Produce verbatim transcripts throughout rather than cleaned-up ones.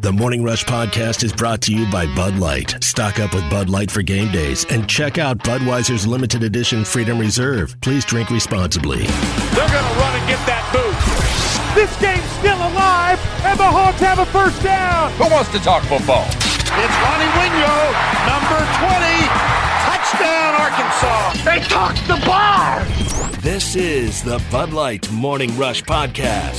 The Morning Rush Podcast is brought to you by Bud Light. Stock up with Bud Light for game days and check out Budweiser's limited edition Freedom Reserve. Please drink responsibly. They're going to run and get that boot. This game's still alive, and the Hawks have a first down. Who wants to talk football? It's Ronnie Wingo, number twenty. Touchdown, Arkansas. They took the bar. This is the Bud Light Morning Rush Podcast.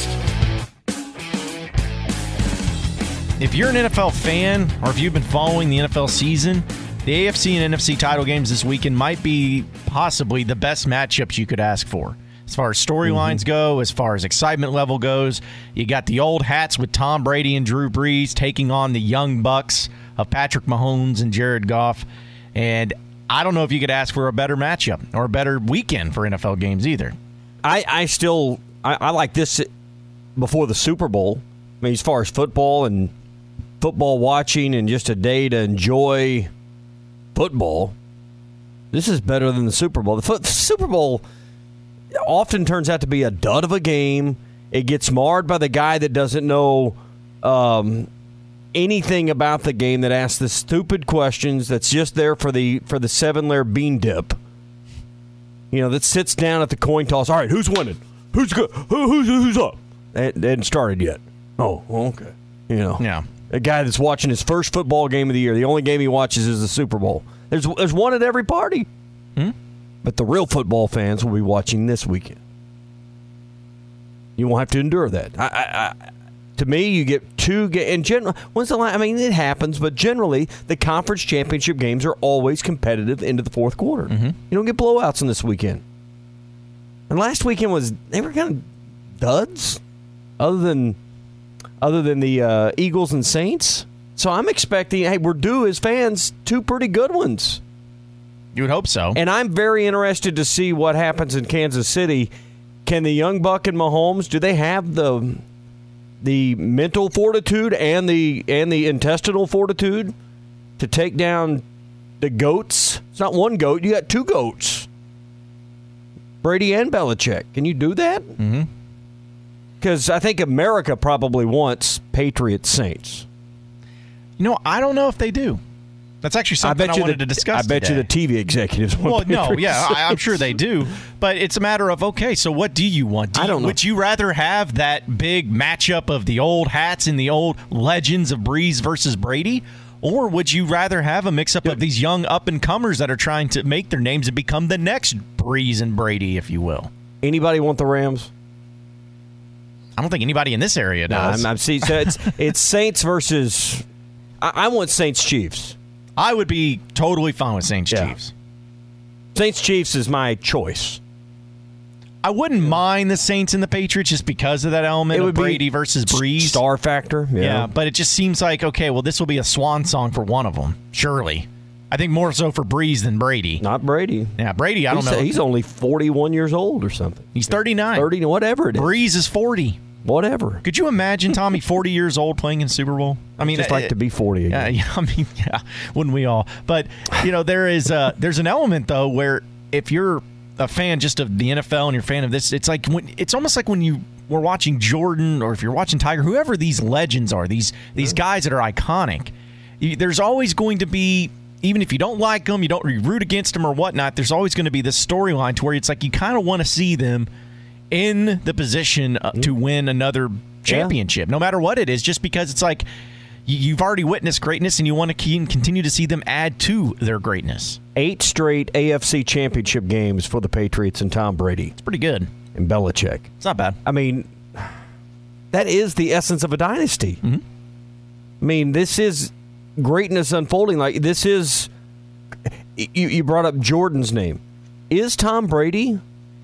If you're an N F L fan, or if you've been following the N F L season, the A F C and N F C title games this weekend might be possibly the best matchups you could ask for. As far as storylines mm-hmm. go, as far as excitement level goes, you got the old hats with Tom Brady and Drew Brees taking on the young bucks of Patrick Mahomes and Jared Goff. And I don't know if you could ask for a better matchup or a better weekend for N F L games either. I, I still I, I like this before the Super Bowl. I mean, as far as football and football watching and just a day to enjoy football, this is better than the Super Bowl. The, foot, the Super Bowl often turns out to be a dud of a game. It gets marred by the guy that doesn't know um, anything about the game, that asks the stupid questions, that's just there for the for the seven-layer bean dip. You know, that sits down at the coin toss. All right, who's winning? Who's good? Who, who's who's up? It hadn't started yet. Oh, okay. You know, yeah. A guy that's watching his first football game of the year. The only game he watches is the Super Bowl. There's there's one at every party. Hmm? But the real football fans will be watching this weekend. You won't have to endure that. I, I, I, to me, you get two games. In general, when's the last? I mean, it happens, but generally, the conference championship games are always competitive into the fourth quarter. Mm-hmm. You don't get blowouts in this weekend. And last weekend was they were kind of duds, other than other than the uh, Eagles and Saints. So I'm expecting, hey, we're due as fans two pretty good ones. You would hope so. And I'm very interested to see what happens in Kansas City. Can the young buck and Mahomes, do they have the the mental fortitude and the and the intestinal fortitude to take down the goats? It's not one goat. You got two goats. Brady and Belichick. Can you do that? Mm-hmm. Because I think America probably wants Patriots Saints. You know, I don't know if they do. That's actually something I, bet I wanted the, to discuss I bet today. you the T V executives want Well, Patriots. no, yeah, I, I'm sure they do. But it's a matter of, okay, so what do you want? Do I don't you, know. Would you rather have that big matchup of the old hats and the old legends of Brees versus Brady? Or would you rather have a mix-up of these young up-and-comers that are trying to make their names and become the next Brees and Brady, if you will? Anybody want the Rams? I don't think anybody in this area does. No, I'm, I'm see, so it's it's Saints versus. I, I want Saints Chiefs. I would be totally fine with Saints Yeah. Chiefs. Saints Chiefs is my choice. I wouldn't mind the Saints and the Patriots just because of that element It of would be Brady versus Breeze. Star factor. Yeah. Yeah, but it just seems like, okay, well, this will be a swan song for one of them, surely. I think more so for Breeze than Brady. Not Brady. Yeah, Brady, I don't he's, know. He's only forty-one years old or something. He's thirty-nine. thirty, whatever it is. Breeze is forty. Whatever. Could you imagine Tommy forty years old playing in Super Bowl? I mean, just uh, like to be forty again. Yeah, yeah, I mean, yeah, wouldn't we all? But you know, there is uh, there's an element though where if you're a fan just of the N F L and you're a fan of this, it's like when it's almost like when you were watching Jordan or if you're watching Tiger, whoever these legends are, these these guys that are iconic. You, there's always going to be. Even if you don't like them, you don't you root against them or whatnot, there's always going to be this storyline to where it's like you kind of want to see them in the position uh, to win another championship, yeah. no matter what it is, just because it's like you, you've already witnessed greatness and you want to continue to see them add to their greatness. Eight straight A F C championship games for the Patriots and Tom Brady. It's pretty good. And Belichick. It's not bad. I mean, that is the essence of a dynasty. Mm-hmm. I mean, this is greatness unfolding. Like this is you, you brought up Jordan's name. Is Tom Brady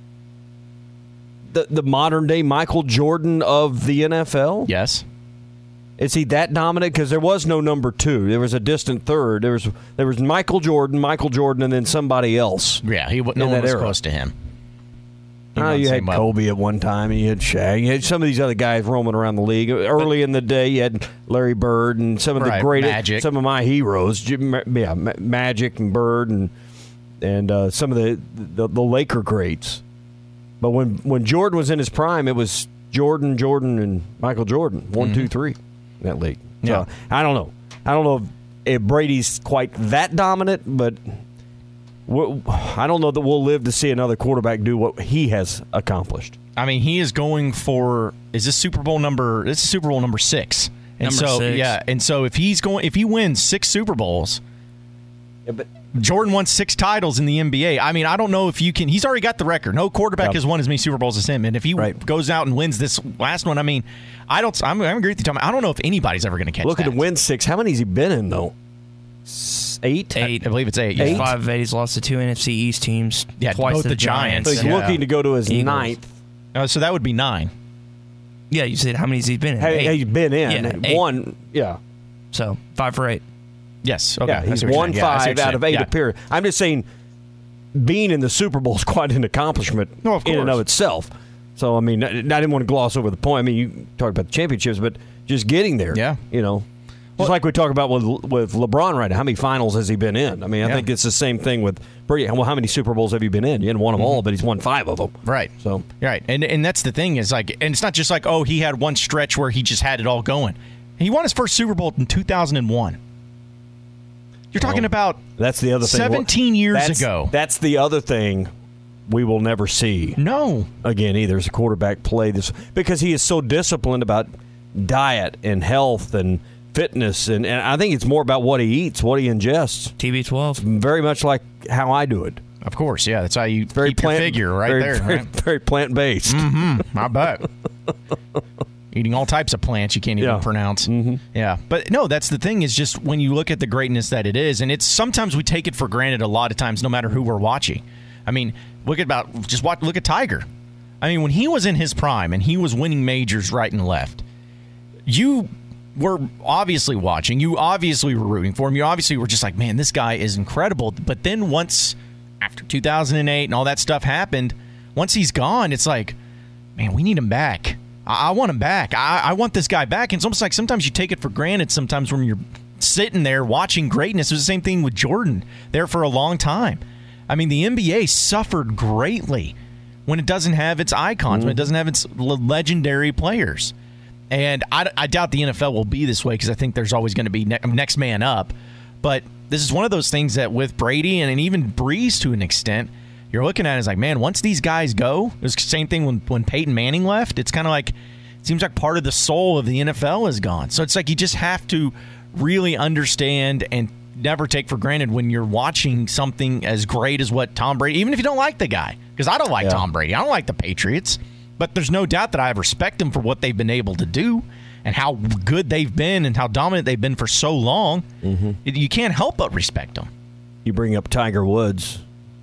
the the modern day Michael Jordan of the N F L? Yes. Is he that dominant? Because there was no number two. There was a distant third. There was there was Michael Jordan, Michael Jordan, and then somebody else. Yeah, he no one was era. close to him. Oh, you had level. Kobe at one time, and you had Shaq. You had some of these other guys roaming around the league. Early but, in the day, you had Larry Bird and some of right, the greatest, Magic. some of my heroes. Yeah, Magic and Bird and and uh, some of the, the the Laker greats. But when when Jordan was in his prime, it was Jordan, Jordan, and Michael Jordan. One, mm-hmm. two, three in that league. Yeah. So, I don't know. I don't know if, if Brady's quite that dominant, but I don't know that we'll live to see another quarterback do what he has accomplished. I mean, he is going for is this Super Bowl number? This is Super Bowl number six. And number so six. yeah, and so if he's going, if he wins six Super Bowls, yeah, but Jordan won six titles in the N B A. I mean, I don't know if you can. He's already got the record. No quarterback yep. has won as many Super Bowls as him. And if he right. goes goes out and wins this last one, I mean, I don't. I'm, I agree with you, Tom. I don't know if anybody's ever going to catch. Look that. at the win six. How many has he been in though? Eight. Eight. I, I believe it's eight. Eight. Yeah. Five of eight. He's lost to two N F C East teams. Yeah, twice both to the the Giants. Giants. So he's Yeah. looking to go to his Eagles. ninth. Uh, so that would be nine. Yeah, you said how many has he been in? Hey, Eight. he's been in Yeah, eight. one. Yeah. So five for eight. Yes. Okay. Yeah, I he's see what you're won saying. Yeah, I see five what you're out of saying. eight Yeah. appearances. I'm just saying, being in the Super Bowl is quite an accomplishment No, of in and of course. itself. So, I mean, I I didn't want to gloss over the point. I mean, you talked about the championships, but just getting there. Yeah. You know, just like we talk about with with LeBron right now. How many finals has he been in? I mean, I Yeah. think it's the same thing with Brady. Well, how many Super Bowls have you been in? You hadn't won them all, but he's won five of them. Right. So, Right. And and that's the thing is like, and it's not just like, oh, he had one stretch where he just had it all going. He won his first Super Bowl in two thousand one. You're talking Well, about that's the other thing. seventeen years That's- ago. That's the other thing we will never see. No. Again, either as a quarterback play this because he is so disciplined about diet and health and fitness, and, and I think it's more about what he eats, what he ingests. T B twelve. Very much like how I do it. Of course, yeah. That's how you Very keep plant your figure right very, there. Very, Right? very plant based. Mm-hmm. I bet. Eating all types of plants you can't even Yeah. pronounce. Mm-hmm. Yeah. But no, that's the thing is just when you look at the greatness that it is, and it's sometimes we take it for granted a lot of times, no matter who we're watching. I mean, look at about just watch, look at Tiger. I mean, when he was in his prime and he was winning majors right and left, you were obviously watching. You obviously were rooting for him. You obviously were just like, man, this guy is incredible. But then once, after two thousand eight and all that stuff happened, once he's gone, it's like, man, we need him back. I, I want him back. I, I want this guy back. And it's almost like sometimes you take it for granted sometimes when you're sitting there watching greatness. It was the same thing with Jordan there for a long time. I mean, the N B A suffered greatly when it doesn't have its icons, mm-hmm. when it doesn't have its legendary players. And I, I doubt the N F L will be this way because I think there's always going to be ne- next man up. But this is one of those things that with Brady and, and even Breeze to an extent, you're looking at it as like, man, once these guys go, it was the same thing when, when Peyton Manning left. It's kind of like, it seems like part of the soul of the N F L is gone. So it's like you just have to really understand and never take for granted when you're watching something as great as what Tom Brady, even if you don't like the guy, because I don't like Yeah. Tom Brady. I don't like the Patriots. But there's no doubt that I respect them for what they've been able to do and how good they've been and how dominant they've been for so long. Mm-hmm. You can't help but respect them. You bring up Tiger Woods,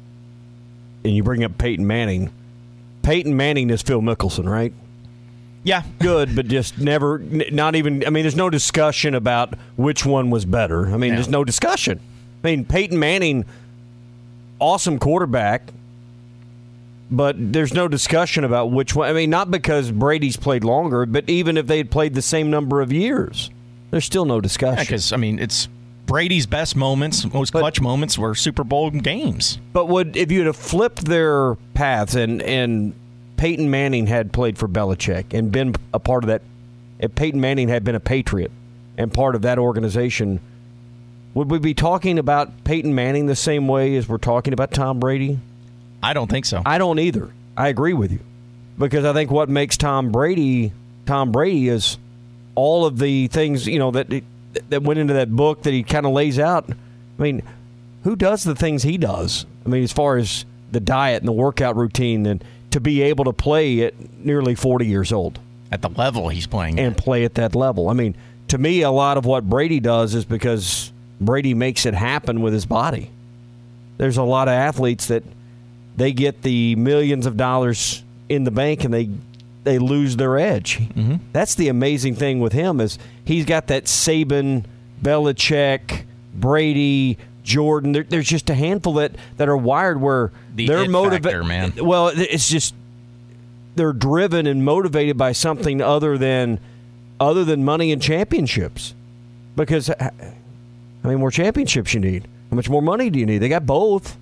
and you bring up Peyton Manning. Peyton Manning is Phil Mickelson, right? Yeah. Good, but just never, n- not even, I mean, there's no discussion about which one was better. I mean, Yeah. there's no discussion. I mean, Peyton Manning, awesome quarterback, but there's no discussion about which one. I mean, not because Brady's played longer, but even if they had played the same number of years, there's still no discussion. Because, I mean, it's Brady's best moments, most But- clutch moments were Super Bowl games. But would if you'd have flipped their paths and, and Peyton Manning had played for Belichick and been a part of that, if Peyton Manning had been a Patriot and part of that organization, would we be talking about Peyton Manning the same way as we're talking about Tom Brady? I don't think so. I don't either. I agree with you. Because I think what makes Tom Brady Tom Brady is all of the things, you know, that that went into that book that he kind of lays out. I mean, who does the things he does? I mean, as far as the diet and the workout routine and to be able to play at nearly forty years old. At the level he's playing And at. play at that level. I mean, to me, a lot of what Brady does is because Brady makes it happen with his body. There's a lot of athletes that they get the millions of dollars in the bank and they they lose their edge. Mm-hmm. That's the amazing thing with him is he's got that Saban, Belichick, Brady, Jordan. There, there's just a handful that, that are wired where The they're it motivated. factor, man. Well, it's just they're driven and motivated by something other than other than money and championships. Because how many more championships you need? How much more money do you need? They got both.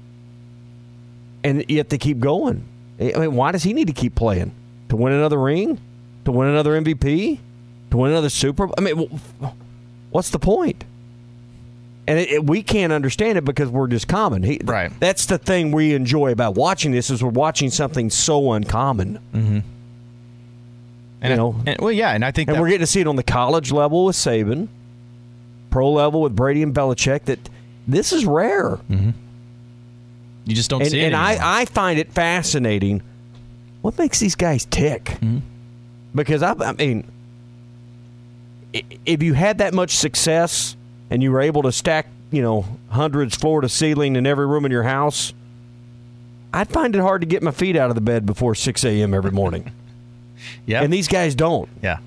And yet they keep going. I mean, why does he need to keep playing? To win another ring? To win another M V P? To win another Super Bowl? I mean, what's the point? And it, it, we can't understand it because we're just common. He, right. That's the thing we enjoy about watching this is we're watching something so uncommon. Mm-hmm. And you know, I, and, well, yeah, and I think and that, we're getting to see it on the college level with Saban, pro level with Brady and Belichick. That this is rare. Mm-hmm. You just don't and, see it. And anymore. I, I find it fascinating. What makes these guys tick? Mm-hmm. Because I, I mean, if you had that much success and you were able to stack, you know, hundreds floor to ceiling in every room in your house, I'd find it hard to get my feet out of the bed before six a.m. every morning. Yeah. And these guys don't. Yeah.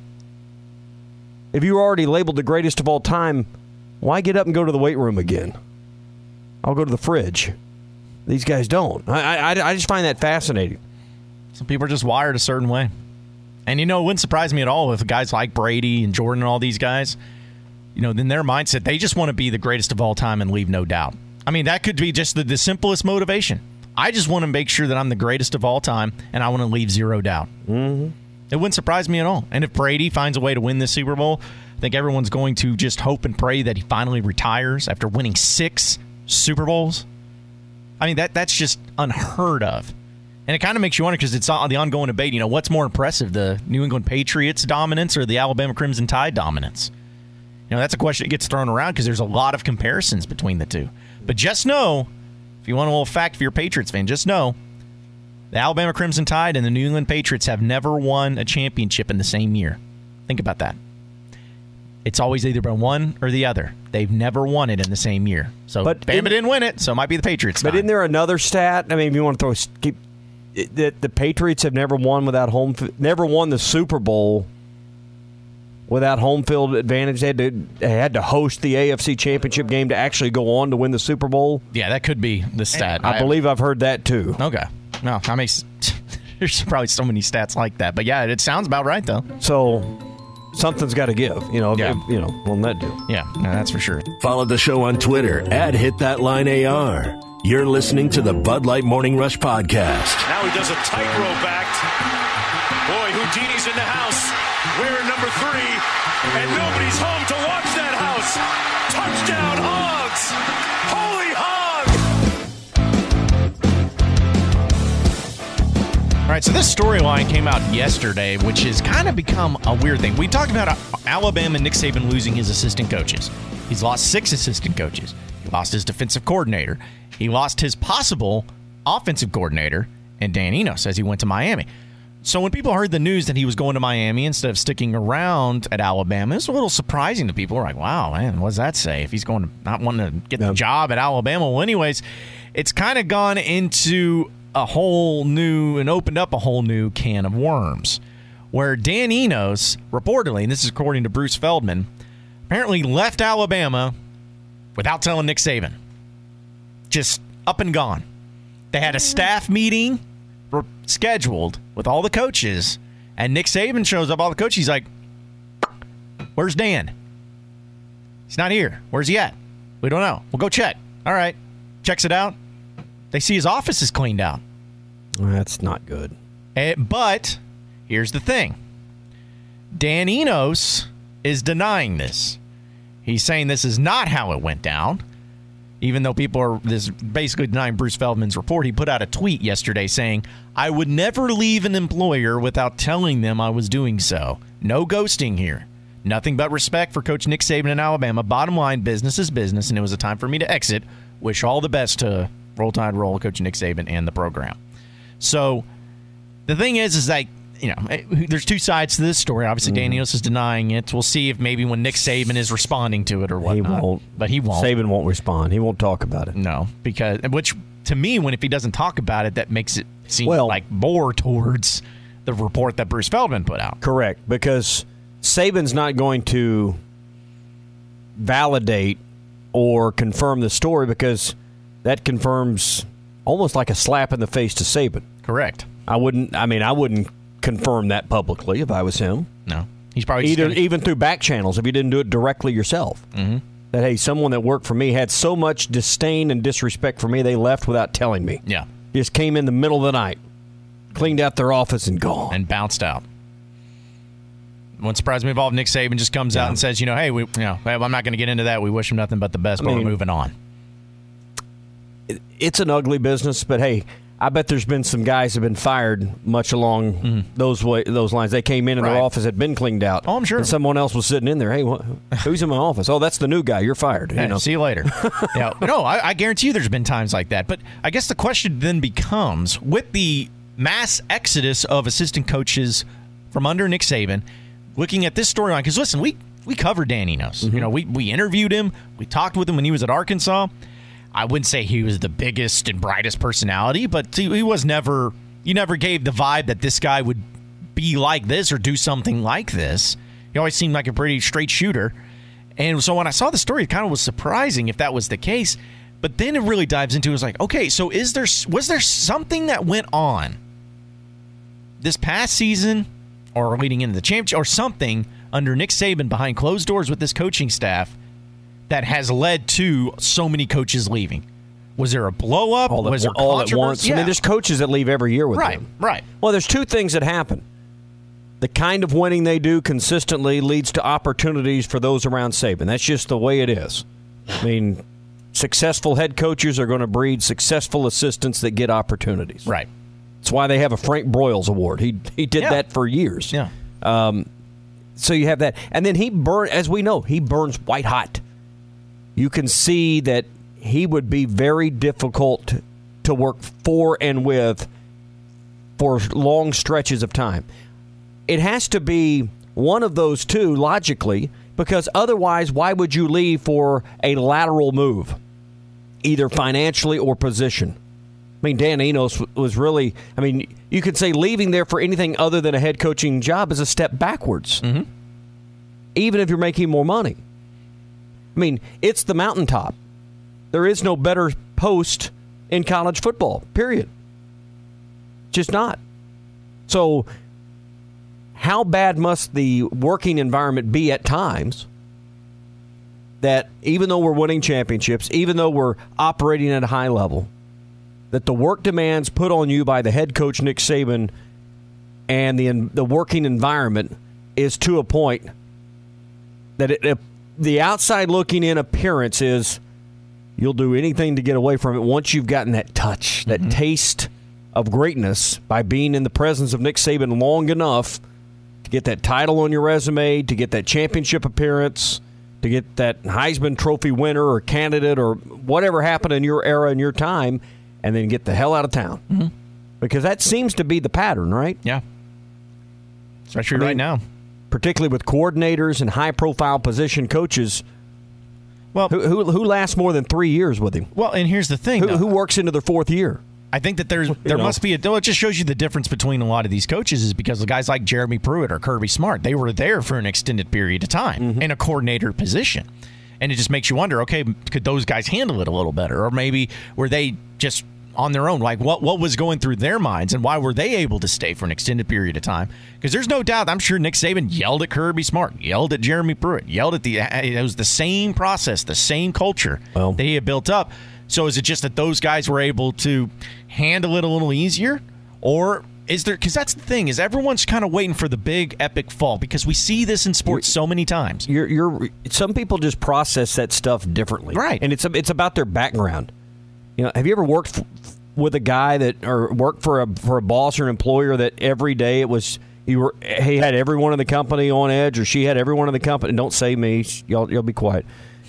If you were already labeled the greatest of all time, why get up and go to the weight room again? I'll go to the fridge. These guys don't. I, I, I just find that fascinating. Some people are just wired a certain way. And, you know, it wouldn't surprise me at all if guys like Brady and Jordan and all these guys, you know, in their mindset, they just want to be the greatest of all time and leave no doubt. I mean, that could be just the, the simplest motivation. I just want to make sure that I'm the greatest of all time, and I want to leave zero doubt. Mm-hmm. It wouldn't surprise me at all. And if Brady finds a way to win this Super Bowl, I think everyone's going to just hope and pray that he finally retires after winning six Super Bowls. I mean, that that's just unheard of. And it kind of makes you wonder, because it's on the ongoing debate, you know, what's more impressive, the New England Patriots dominance or the Alabama Crimson Tide dominance? You know, that's a question that gets thrown around because there's a lot of comparisons between the two. But just know, if you want a little fact for your Patriots fan, just know the Alabama Crimson Tide and the New England Patriots have never won a championship in the same year. Think about that. It's always either been one or the other. They've never won it in the same year. So but Bama in, didn't win it, so it might be the Patriots. But time. isn't there another stat? I mean, if you want to throw keep that the Patriots have never won without home, never won the Super Bowl without home field advantage. They had to they had to host the A F C Championship game to actually go on to win the Super Bowl. Yeah, that could be the stat. I, I believe I've heard that too. Okay. No, I mean, there's probably so many stats like that, but yeah, it sounds about right though. So something's got to give, you know. Yeah. If, you know, on that deal. Yeah, no, that's for sure. Follow the show on Twitter at Hit That Line A R. You're listening to the Bud Light Morning Rush podcast. Now he does a tightrope act. Boy, Houdini's in the house. Wearing number three, and nobody's home to watch that house. Touchdown, Hogs! Holy Hogs! All right, so this storyline came out yesterday, which has kind of become a weird thing. We talked about Alabama and Nick Saban losing his assistant coaches. He's lost six assistant coaches. He lost his defensive coordinator. He lost his possible offensive coordinator, and Dan Enos, as he went to Miami. So when people heard the news that he was going to Miami instead of sticking around at Alabama, it was a little surprising to people. We're like, wow, man, what does that say? If he's going to not wanting to get the job at Alabama. Well, anyways, it's kind of gone into a whole new and opened up a whole new can of worms, where Dan Enos, reportedly, and this is according to Bruce Feldman, apparently left Alabama without telling Nick Saban. Just up and gone. They had a staff meeting scheduled with all the coaches, and Nick Saban shows up, all the coaches. He's like, where's Dan? He's not here. Where's he at? We don't know. We'll go check. All right. Checks it out. They see his office is cleaned out. That's not good. Uh, but here's the thing. Dan Enos is denying this. He's saying this is not how it went down. Even though people are this basically denying Bruce Feldman's report, he put out a tweet yesterday saying, I would never leave an employer without telling them I was doing so. No ghosting here. Nothing but respect for Coach Nick Saban in Alabama. Bottom line, business is business, and it was a time for me to exit. Wish all the best to Roll Tide Roll, Coach Nick Saban, and the program. So the thing is, is like, you know, there's two sides to this story. Obviously, mm-hmm. Dan Enos is denying it. We'll see if maybe when Nick Saban is responding to it or whatnot. He won't. But he won't. Saban won't respond. He won't talk about it. No, because, which to me, when if he doesn't talk about it, that makes it seem well, like more towards the report that Bruce Feldman put out. Correct, because Saban's not going to validate or confirm the story, because that confirms almost like a slap in the face to Saban. Correct. I wouldn't, I mean, I wouldn't confirm that publicly if I was him. No. He's probably Either, gonna... even through back channels if you didn't do it directly yourself. Mm-hmm. That, hey, someone that worked for me had so much disdain and disrespect for me, they left without telling me. Yeah. Just came in the middle of the night, cleaned out their office, and gone. And bounced out. Wouldn't surprise me if Nick Saban just comes yeah. out and says, you know, hey, we, you know, I'm not going to get into that. We wish him nothing but the best, I but mean, we're moving on. It's an ugly business, but hey, I bet there's been some guys have been fired much along mm-hmm. those way, those lines. They came in and right. their office had been cleaned out. Oh, I'm sure. And someone else was sitting in there. Hey, what, who's in my office? Oh, that's the new guy. You're fired. Hey, you know? See you later. yeah, no, I, I guarantee you there's been times like that. But I guess the question then becomes, with the mass exodus of assistant coaches from under Nick Saban, looking at this storyline, because listen, we we covered Dan Enos. Mm-hmm. You know, we we interviewed him. We talked with him when he was at Arkansas. I wouldn't say he was the biggest and brightest personality, but he was never, you never gave the vibe that this guy would be like this or do something like this. He always seemed like a pretty straight shooter. And so when I saw the story, it kind of was surprising if that was the case. But then it really dives into it was like, okay, so is there was there something that went on this past season or leading into the championship or something under Nick Saban behind closed doors with this coaching staff that has led to so many coaches leaving? Was there a blow up? All, was at, there all at once? Yeah. I mean, there's coaches that leave every year with right, him. Right, Well, there's two things that happen. The kind of winning they do consistently leads to opportunities for those around Saban. That's just the way it is. I mean, successful head coaches are going to breed successful assistants that get opportunities. Right. That's why they have a Frank Broyles Award. He he did yeah. that for years. Yeah. Um, so you have that. And then he burn, as we know, he burns white hot. You can see that he would be very difficult to work for and with for long stretches of time. It has to be one of those two, logically, because otherwise, why would you leave for a lateral move, either financially or position? I mean, Dan Enos was really, I mean, you could say leaving there for anything other than a head coaching job is a step backwards, mm-hmm. even if you're making more money. I mean, it's the mountaintop. There is no better post in college football, period. Just not. So how bad must the working environment be at times that even though we're winning championships, even though we're operating at a high level, that the work demands put on you by the head coach, Nick Saban, and the the working environment is to a point that it, it the outside looking in appearance is you'll do anything to get away from it once you've gotten that touch, that mm-hmm. taste of greatness by being in the presence of Nick Saban long enough to get that title on your resume, to get that championship appearance, to get that Heisman Trophy winner or candidate or whatever happened in your era and your time, and then get the hell out of town. Mm-hmm. Because that seems to be the pattern, right? Yeah. Especially I mean, right now. Particularly with coordinators and high-profile position coaches. Well, who, who who lasts more than three years with him? Well, and here's the thing. Who, who works into their fourth year? I think that there's there know. must be a. Well, it just shows you the difference between a lot of these coaches is because the guys like Jeremy Pruitt or Kirby Smart, they were there for an extended period of time mm-hmm. in a coordinator position. And it just makes you wonder, okay, could those guys handle it a little better? Or maybe were they just on their own? Like, what, what was going through their minds, and why were they able to stay for an extended period of time? Because there's no doubt, I'm sure Nick Saban yelled at Kirby Smart, yelled at Jeremy Pruitt, yelled at the – it was the same process, the same culture well, that he had built up. So is it just that those guys were able to handle it a little easier? Or is there – because that's the thing, is everyone's kind of waiting for the big epic fall, because we see this in sports so many times. You're, you're some people just process that stuff differently. Right. And it's it's about their background. You know, have you ever worked f- with a guy that, or worked for a for a boss or an employer that every day it was you were he had everyone in the company on edge, or she had everyone in the company? Don't say me, y'all. Y'all be quiet.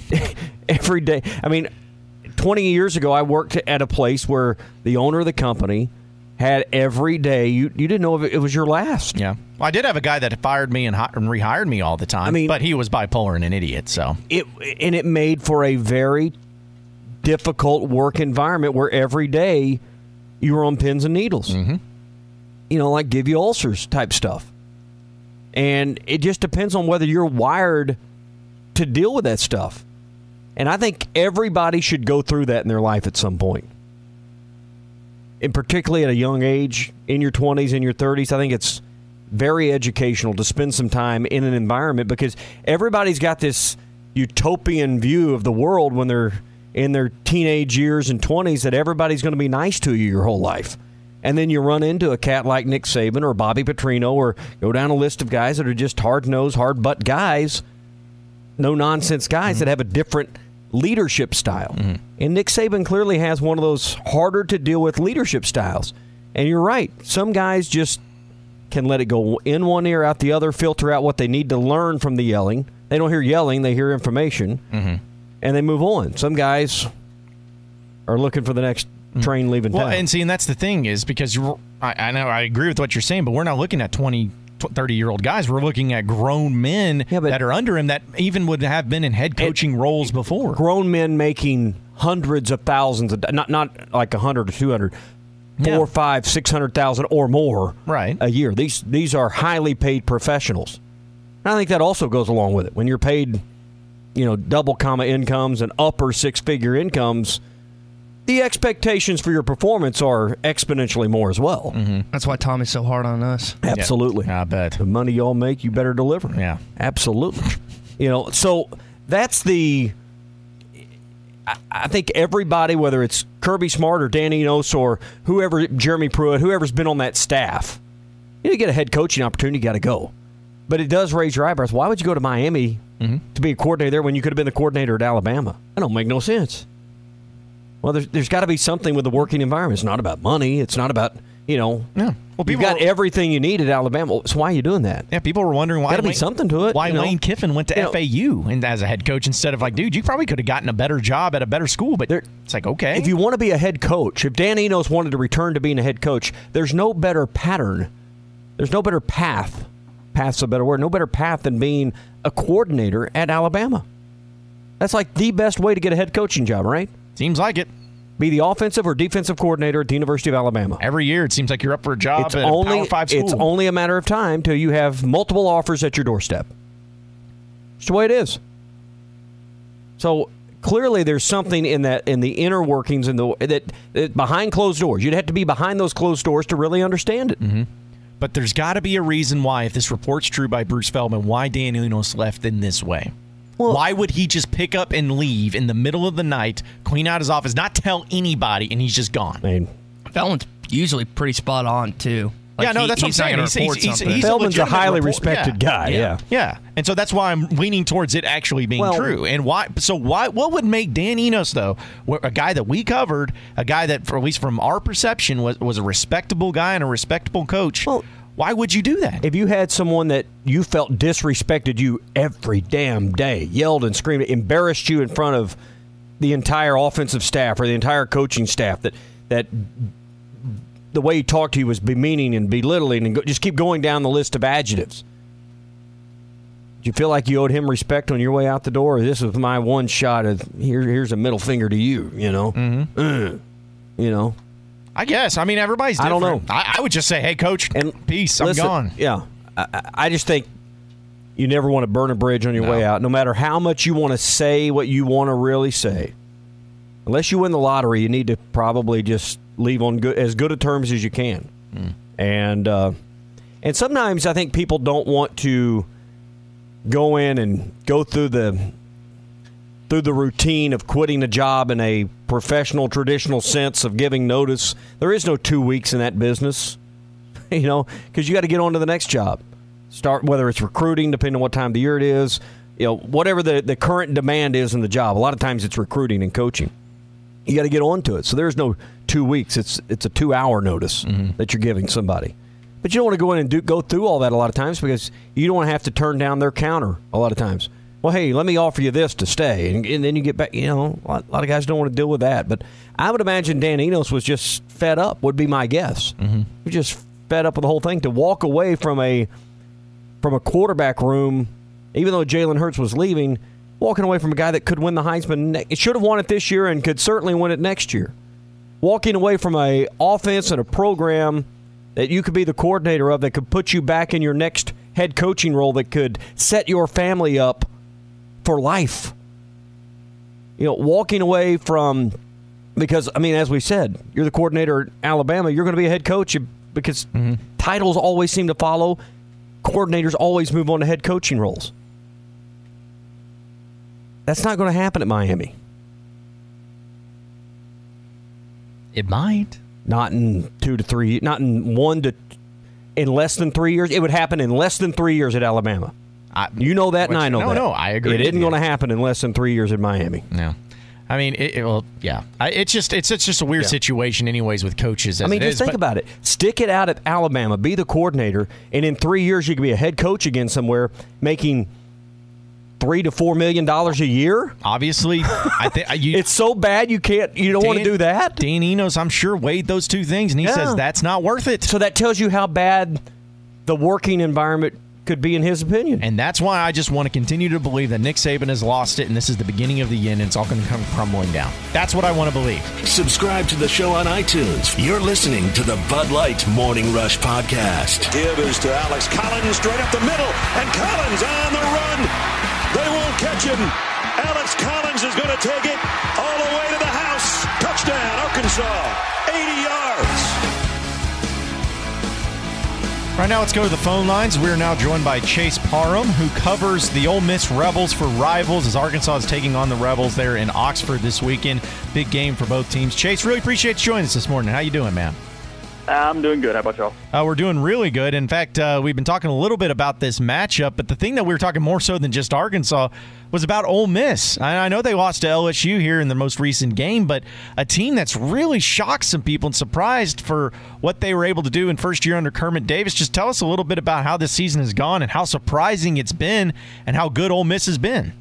Every day. I mean, twenty years ago, I worked at a place where the owner of the company had every day. You you didn't know if it was your last. Yeah. Well, I did have a guy that fired me and, hi- and rehired me all the time. I mean, but he was bipolar and an idiot. So it and it made for a very difficult work environment where every day you were on pins and needles. Mm-hmm. You know, like give you ulcers type stuff. And it just depends on whether you're wired to deal with that stuff. And I think everybody should go through that in their life at some point. And particularly at a young age, in your twenties, in your thirties, I think it's very educational to spend some time in an environment, because everybody's got this utopian view of the world when they're in their teenage years and twenties that everybody's going to be nice to you your whole life. And then you run into a cat like Nick Saban or Bobby Petrino, or go down a list of guys that are just hard-nosed, hard-butt guys, no-nonsense guys mm-hmm. that have a different leadership style. Mm-hmm. And Nick Saban clearly has one of those harder-to-deal-with leadership styles. And you're right. Some guys just can let it go in one ear, out the other, filter out what they need to learn from the yelling. They don't hear yelling, they hear information, mm-hmm. and they move on. Some guys are looking for the next train leaving well, town. And see, and that's the thing is because you're, I, I know I agree with what you're saying, but we're not looking at twenty, thirty-year-old guys. We're looking at grown men yeah, that are under him that even would have been in head coaching roles before. Grown men making hundreds of thousands, of not not like a hundred or two hundred, four, yeah. five, six hundred thousand or more right. a year. These these are highly paid professionals. And I think that also goes along with it. When you're paid, you know, double comma incomes and upper six figure incomes, the expectations for your performance are exponentially more as well. Mm-hmm. That's why Tommy's so hard on us. Absolutely. Yeah, I bet. The money y'all make, you better deliver. Yeah. Absolutely. You know, so that's the... I, I think everybody, whether it's Kirby Smart or Dan Enos or whoever, Jeremy Pruitt, whoever's been on that staff, you know, you get a head coaching opportunity, you got to go. But it does raise your eyebrows. Why would you go to Miami mm-hmm. to be a coordinator there when you could have been the coordinator at Alabama? That don't make no sense. Well, there's, there's got to be something with the working environment. It's not about money. It's not about, you know, yeah. well, you've got were, everything you need at Alabama. So why are you doing that? Yeah, people were wondering why. Got to be Lane, something to it. Why you know? Lane Kiffin went to you F A U know, and as a head coach instead of like, dude, you probably could have gotten a better job at a better school. But there, it's like, okay. If you want to be a head coach, if Dan Enos wanted to return to being a head coach, there's no better pattern. There's no better path. Path's a better word. No better path than being a coordinator at Alabama. That's like the best way to get a head coaching job, right? Seems like it. Be the offensive or defensive coordinator at the University of Alabama. Every year it seems like you're up for a job it's at only, a Power Five school. It's only a matter of time till you have multiple offers at your doorstep. It's the way it is. So clearly there's something in that in the inner workings in the that, that behind closed doors. You'd have to be behind those closed doors to really understand it. Mm-hmm. But there's got to be a reason why, if this report's true by Bruce Feldman, why Dan Enos left in this way. Well, why would he just pick up and leave in the middle of the night, clean out his office, not tell anybody, and he's just gone? I mean, Feldman's usually pretty spot on, too. Like yeah, no, he, that's what I'm saying. He's, he's, he's, he's Feldman's a, a highly report. respected yeah. guy, yeah. yeah. Yeah, and so that's why I'm leaning towards it actually being well, true. And why? So why? What would make Dan Enos, though, a guy that we covered, a guy that, for, at least from our perception, was, was a respectable guy and a respectable coach, well, why would you do that? If you had someone that you felt disrespected you every damn day, yelled and screamed, embarrassed you in front of the entire offensive staff or the entire coaching staff, that that the way he talked to you was demeaning and belittling, and go, just keep going down the list of adjectives. Do you feel like you owed him respect on your way out the door? Or this was my one shot of, here, here's a middle finger to you, you know? Mm-hmm. Uh, you know? I guess. I mean, everybody's different. I don't know. I, I would just say, hey, coach, and peace, I'm listen, gone. Yeah. I, I just think you never want to burn a bridge on your no. way out, no matter how much you want to say what you want to really say. Unless you win the lottery, you need to probably just leave on good, as good a terms as you can. Mm. And uh, and sometimes I think people don't want to go in and go through the through the routine of quitting a job in a professional, traditional sense of giving notice. There is no two weeks in that business, you know, because you got to get on to the next job. Start, whether it's recruiting, depending on what time of the year it is, you know, whatever the, the current demand is in the job. A lot of times it's recruiting and coaching. You got to get on to it. So there's no two weeks. It's it's a two-hour notice mm-hmm. that you're giving somebody. But you don't want to go in and do, go through all that a lot of times because you don't want to have to turn down their counter a lot of times. Well, hey, let me offer you this to stay. And, and then you get back, you know, a lot, a lot of guys don't want to deal with that. But I would imagine Dan Enos was just fed up, would be my guess. Mm-hmm. He was just fed up with the whole thing. To walk away from a from a quarterback room, even though Jalen Hurts was leaving, walking away from a guy that could win the Heisman. It should have won it this year and could certainly win it next year. Walking away from a offense and a program that you could be the coordinator of, that could put you back in your next head coaching role, that could set your family up for life. You know, walking away from, because, I mean, as we said, you're the coordinator at Alabama, you're going to be a head coach because mm-hmm. titles always seem to follow. Coordinators always move on to head coaching roles. That's not going to happen at Miami. It might. Not in two to three, not in one to, in less than three years. It would happen in less than three years at Alabama. I, you know that, and I know no, that. No, no, I agree. It isn't going to happen in less than three years in Miami. No. I mean, it, it, well, yeah. I, it's just it's, it's just a weird yeah. situation anyways with coaches. As I mean, it just is, think but, about it. Stick it out at Alabama, be the coordinator, and in three years you could be a head coach again somewhere making three to four million dollars a year. Obviously, I think it's so bad you can't. You don't Dan, want to do that. Dan Enos, I'm sure, weighed those two things, and he yeah. says that's not worth it. So that tells you how bad the working environment could be in his opinion. And that's why I just want to continue to believe that Nick Saban has lost it and this is the beginning of the end and it's all going to come crumbling down. That's what I want to believe. Subscribe to the show on iTunes. You're listening to the Bud Light Morning Rush Podcast. Give is to Alex Collins straight up the middle, and Collins on the run. They won't catch him. Alex Collins is going to take it all the way to the house. Touchdown, Arkansas, eighty yards. Right now, let's go to the phone lines. We are now joined by Chase Parham, who covers the Ole Miss Rebels for Rivals as Arkansas is taking on the Rebels there in Oxford this weekend. Big game for both teams. Chase, really appreciate you joining us this morning. How you doing, man? I'm doing good. How about y'all? Uh, we're doing really good. In fact, uh, we've been talking a little bit about this matchup, but the thing that we were talking more so than just Arkansas was about Ole Miss. I, I know they lost to L S U here in the most recent game, but a team that's really shocked some people and surprised for what they were able to do in first year under Kermit Davis. Just tell us a little bit about how this season has gone and how surprising it's been and how good Ole Miss has been.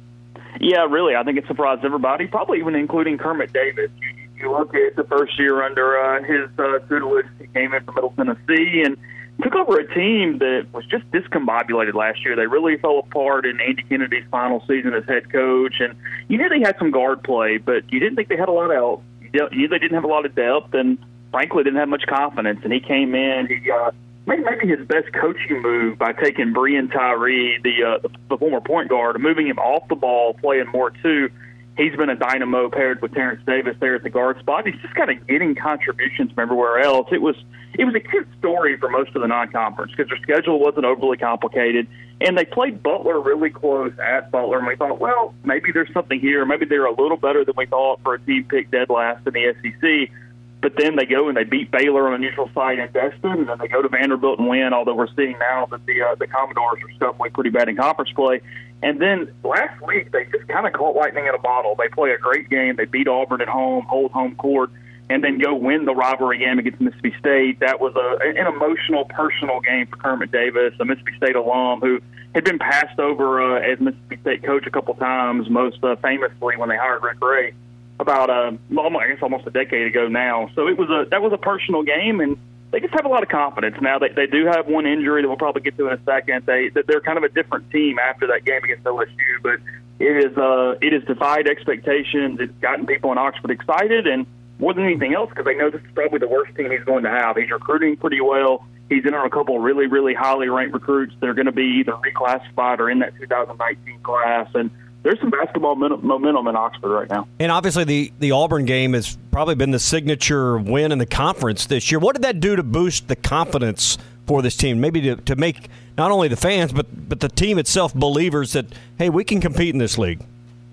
Yeah, really. I think it surprised everybody, probably even including Kermit Davis. You look at the first year under uh, his uh, tutelage, he came in from Middle Tennessee and took over a team that was just discombobulated last year. They really fell apart in Andy Kennedy's final season as head coach. And you knew they had some guard play, but you didn't think they had a lot of else. You knew they didn't have a lot of depth and, frankly, didn't have much confidence. And he came in, he uh, made maybe his best coaching move by taking Breon Tyree, the, uh, the, the former point guard, and moving him off the ball, playing more too. He's been a dynamo paired with Terrence Davis there at the guard spot. He's just kind of getting contributions from everywhere else. It was it was a cute story for most of the non-conference because their schedule wasn't overly complicated, and they played Butler really close at Butler, and we thought, well, maybe there's something here. Maybe they're a little better than we thought for a team picked dead last in the S E C. But then they go and they beat Baylor on a neutral site in Destin, and then they go to Vanderbilt and win, although we're seeing now that the uh, the Commodores are stumbling pretty bad in conference play. And then last week, they just kind of caught lightning in a bottle. They play a great game. They beat Auburn at home, hold home court, and then go win the rivalry game against Mississippi State. That was a, an emotional, personal game for Kermit Davis, a Mississippi State alum who had been passed over uh, as Mississippi State coach a couple times, most uh, famously when they hired Rick Ray about, uh, I guess, almost a decade ago now. So it was a that was a personal game, and they just have a lot of confidence now. They they do have one injury that we'll probably get to in a second. They they're kind of a different team after that game against L S U, but it is uh it has defied expectations. It's gotten people in Oxford excited, and more than anything else, because they know this is probably the worst team he's going to have. He's recruiting pretty well. He's in on a couple of really really highly ranked recruits that are going to be either reclassified or in that two thousand nineteen class, and there's some basketball momentum in Oxford right now. And obviously the, the Auburn game has probably been the signature win in the conference this year. What did that do to boost the confidence for this team? Maybe to, to make not only the fans, but, but the team itself believers that, hey, we can compete in this league.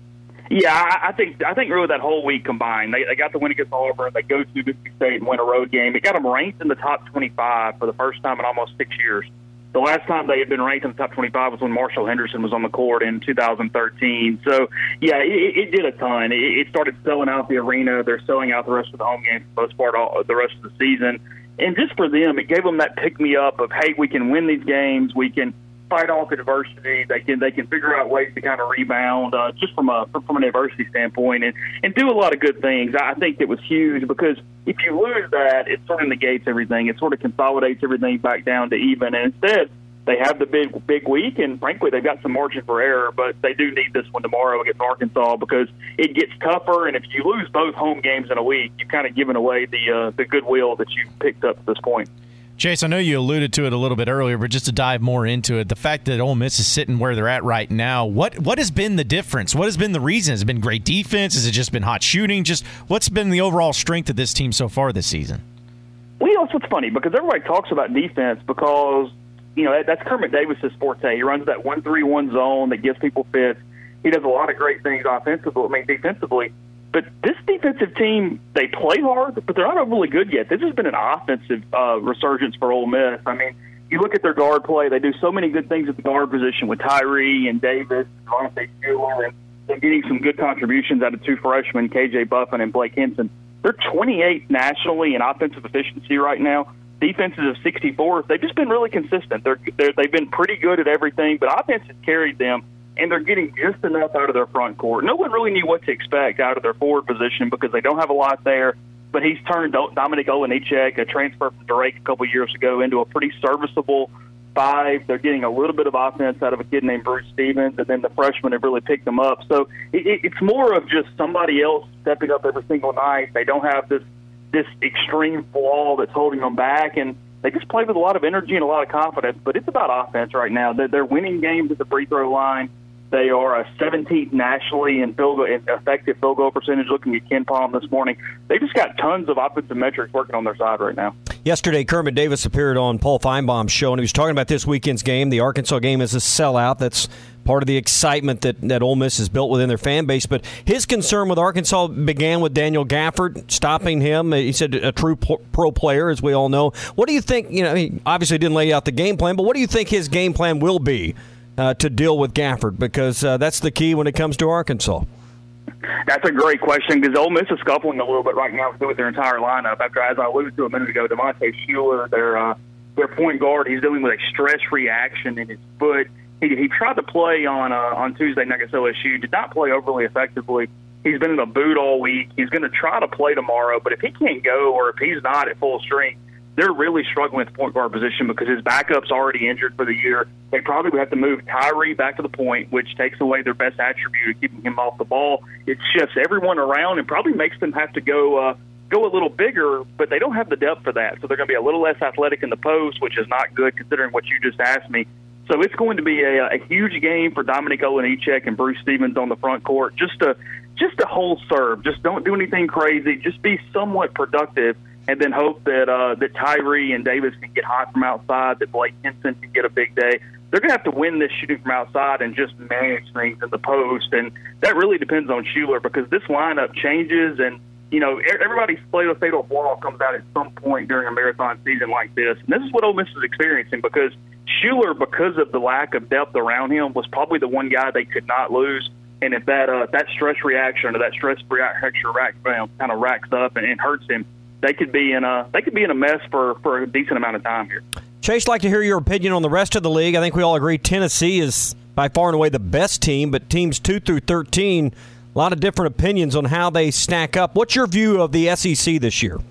Yeah, I, I think I think really that whole week combined. They, they got the win against Auburn. They go to Mississippi State and win a road game. It got them ranked in the top twenty-five for the first time in almost six years. The last time they had been ranked in the top twenty-five was when Marshall Henderson was on the court in two thousand thirteen. So, yeah, it, it did a ton. It, it started selling out the arena. They're selling out the rest of the home games for the most part all, the rest of the season. And just for them, it gave them that pick-me-up of, hey, we can win these games. We can fight off adversity. They can they can figure out ways to kind of rebound uh, just from a from an adversity standpoint and, and do a lot of good things. I think it was huge because if you lose that, it sort of negates everything. It sort of consolidates everything back down to even. And instead, they have the big big week, and frankly, they've got some margin for error, but they do need this one tomorrow against Arkansas because it gets tougher, and if you lose both home games in a week, you've kind of given away the uh, the goodwill that you've picked up at this point. Chase, I know you alluded to it a little bit earlier, but just to dive more into it, the fact that Ole Miss is sitting where they're at right now, what what has been the difference? What has been the reason? Has it been great defense? Has it just been hot shooting? Just what's been the overall strength of this team so far this season? Well, you know, it's what's funny because everybody talks about defense because, you know, that's Kermit Davis's forte. He runs that one three one zone that gives people fits. He does a lot of great things offensively, I mean, defensively. But this defensive team, they play hard, but they're not overly good yet. This has been an offensive uh, resurgence for Ole Miss. I mean, you look at their guard play, they do so many good things at the guard position with Tyree and Davis, Devontae Schuler, and they're getting some good contributions out of two freshmen, K J Buffin and Blake Henson. They're twenty-eighth nationally in offensive efficiency right now. Defenses of sixty-fourth. They've just been really consistent. They're, they're, they've been pretty good at everything, but offense has carried them, and they're getting just enough out of their front court. No one really knew what to expect out of their forward position because they don't have a lot there, but he's turned Dominic Olejniczak, a transfer from Drake a couple years ago, into a pretty serviceable five. They're getting a little bit of offense out of a kid named Bruce Stevens, and then the freshmen have really picked them up. So it, it, it's more of just somebody else stepping up every single night. They don't have this this extreme flaw that's holding them back, and they just play with a lot of energy and a lot of confidence. But it's about offense right now. They're, they're winning games at the free throw line. They are a seventeenth nationally in field goal, in effective field goal percentage. Looking at Ken Palm this morning, they just got tons of offensive metrics working on their side right now. Yesterday, Kermit Davis appeared on Paul Feinbaum's show, and he was talking about this weekend's game. The Arkansas game is a sellout. That's part of the excitement that, that Ole Miss has built within their fan base. But his concern with Arkansas began with Daniel Gafford stopping him. He said a true pro player, as we all know. What do you think? You know, he obviously didn't lay out the game plan, but what do you think his game plan will be uh, to deal with Gafford? Because uh, that's the key when it comes to Arkansas. That's a great question because Ole Miss is scuffling a little bit right now with their entire lineup. After, as I alluded to a minute ago, Devontae Schuler, their uh, their point guard, he's dealing with a stress reaction in his foot. He, he tried to play on uh, on Tuesday night against L S U, did not play overly effectively. He's been in a boot all week. He's going to try to play tomorrow, but if he can't go or if he's not at full strength, they're really struggling with the point guard position because his backup's already injured for the year. They probably would have to move Tyree back to the point, which takes away their best attribute of keeping him off the ball. It shifts everyone around and probably makes them have to go uh, go a little bigger, but they don't have the depth for that. So they're going to be a little less athletic in the post, which is not good considering what you just asked me. So it's going to be a, a huge game for Dominic Olejniczak and Bruce Stevens on the front court. Just a, just a whole serve. Just don't do anything crazy. Just be somewhat productive. And then hope that uh, that Tyree and Davis can get hot from outside, that Blake Henson can get a big day. They're going to have to win this shooting from outside and just manage things in the post. And that really depends on Schuler because this lineup changes. And, you know, everybody's fatal fatal flaw comes out at some point during a marathon season like this. And this is what Ole Miss is experiencing because Schuler, because of the lack of depth around him, was probably the one guy they could not lose. And if that uh, that stress reaction or that stress reaction rack, kind of racks up and, and hurts him, they could be in a they could be in a mess for, for a decent amount of time here. Chase, like to hear your opinion on the rest of the league. I think we all agree Tennessee is by far and away the best team, but teams two through thirteen, a lot of different opinions on how they stack up. What's your view of the S E C this year?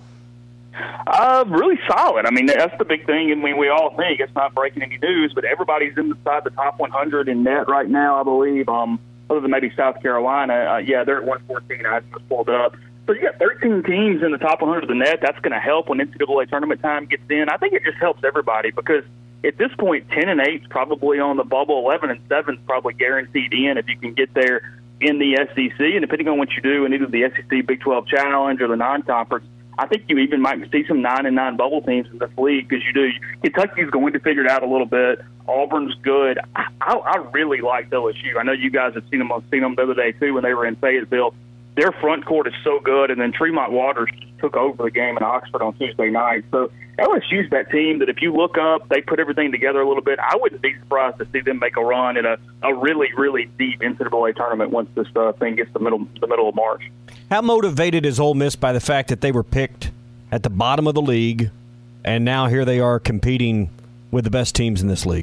Uh, really solid. I mean, that's the big thing, and we, we all think it's not breaking any news, but everybody's inside the top one hundred in net right now, I believe, um, other than maybe South Carolina. Uh, yeah, they're at one fourteen. I just pulled it up. So you got thirteen teams in the top one hundred of the net. That's going to help when N C double A tournament time gets in. I think it just helps everybody because at this point, ten and eight is probably on the bubble. eleven and seven is probably guaranteed in if you can get there in the S E C. And depending on what you do in either the S E C Big twelve Challenge or the non-conference, I think you even might see some nine and nine bubble teams in this league because you do. Kentucky's going to figure it out a little bit. Auburn's good. I, I, I really like L S U. I know you guys have seen them, seen them the other day too when they were in Fayetteville. Their front court is so good, and then Tremont Waters took over the game in Oxford on Tuesday night. So L S U's that team that if you look up, they put everything together a little bit. I wouldn't be surprised to see them make a run at a, a really, really deep N C double A tournament once this uh, thing gets to the middle, the middle of March. How motivated is Ole Miss by the fact that they were picked at the bottom of the league, and now here they are competing with the best teams in this league?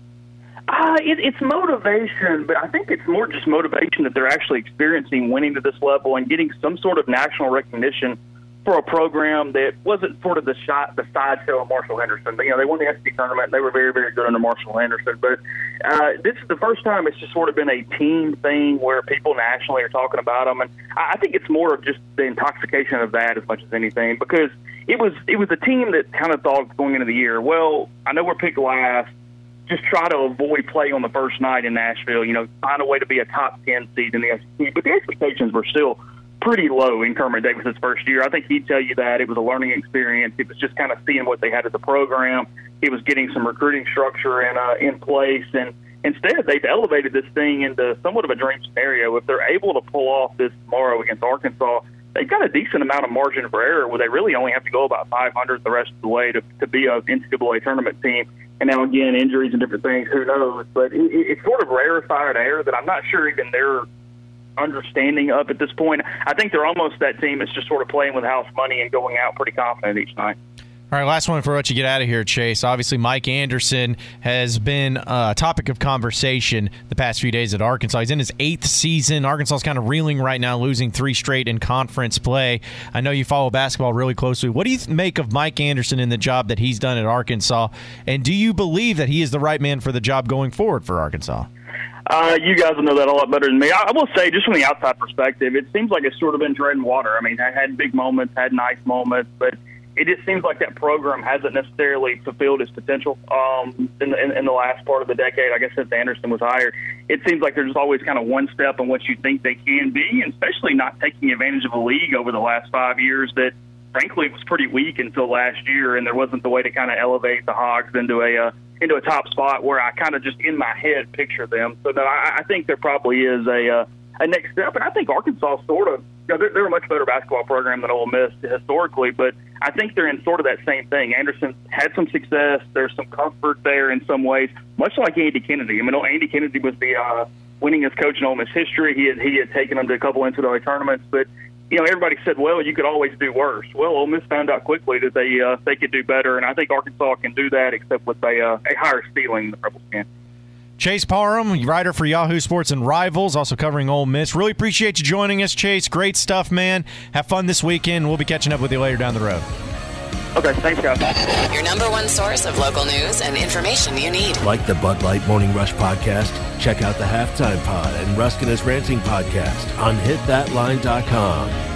Uh, it, it's motivation, but I think it's more just motivation that they're actually experiencing winning to this level and getting some sort of national recognition for a program that wasn't sort of the shot, the sideshow of Marshall Henderson. But, you know, they won the S E C tournament. They were very, very good under Marshall Henderson. But uh, this is the first time it's just sort of been a team thing where people nationally are talking about them. And I think it's more of just the intoxication of that as much as anything because it was it was a team that kind of thought going into the year, well, I know we're picked last. Just try to avoid play on the first night in Nashville, you know, find a way to be a top ten seed in the S E C. But the expectations were still pretty low in Kermit Davis's first year. I think he'd tell you that. It was a learning experience. It was just kind of seeing what they had at the program. It was getting some recruiting structure in uh, in place. And Instead, they've elevated this thing into somewhat of a dream scenario. If they're able to pull off this tomorrow against Arkansas, they've got a decent amount of margin for error where they really only have to go about five hundred the rest of the way to, to be an N C double A tournament team. And now, again, injuries and different things, who knows? But it, it's sort of rarefied air that I'm not sure even they're understanding of at this point. I think they're almost that team that's just sort of playing with house money and going out pretty confident each night. All right, last one for what you get out of here, Chase. Obviously, Mike Anderson has been a topic of conversation the past few days at Arkansas. He's in his eighth season. Arkansas is kind of reeling right now, losing three straight in conference play. I know you follow basketball really closely. What do you make of Mike Anderson and the job that he's done at Arkansas? And do you believe that he is the right man for the job going forward for Arkansas? Uh, you guys will know that a lot better than me. I, I will say, just from the outside perspective, it seems like it's sort of been treading water. I mean, I had big moments, had nice moments, but it just seems like that program hasn't necessarily fulfilled its potential um, in, the, in, in the last part of the decade, I guess, since Anderson was hired. It seems like there's always kind of one step on what you think they can be, and especially not taking advantage of a league over the last five years that, frankly, was pretty weak until last year, and there wasn't the way to kind of elevate the Hogs into a uh, into a top spot where I kind of just in my head picture them. So that I, I think there probably is a uh, a next step, and I think Arkansas sort of, you know, they're, they're a much better basketball program than Ole Miss historically, but I think they're in sort of that same thing. Anderson had some success. There's some comfort there in some ways, much like Andy Kennedy. I mean, Andy Kennedy was the uh, winningest coach in Ole Miss history. He had, he had taken them to a couple N C double A tournaments, but you know, everybody said, well, you could always do worse. Well, Ole Miss found out quickly that they uh, they could do better, and I think Arkansas can do that, except with a, uh, a higher ceiling than the Rebels can. Chase Parham, writer for Yahoo Sports and Rivals, also covering Ole Miss. Really appreciate you joining us, Chase. Great stuff, man. Have fun this weekend. We'll be catching up with you later down the road. Okay, thanks, guys. Your number one source of local news and information you need. Like the Bud Light Morning Rush podcast? Check out the Halftime Pod and Rusk and His Ranting podcast on hit that line dot com.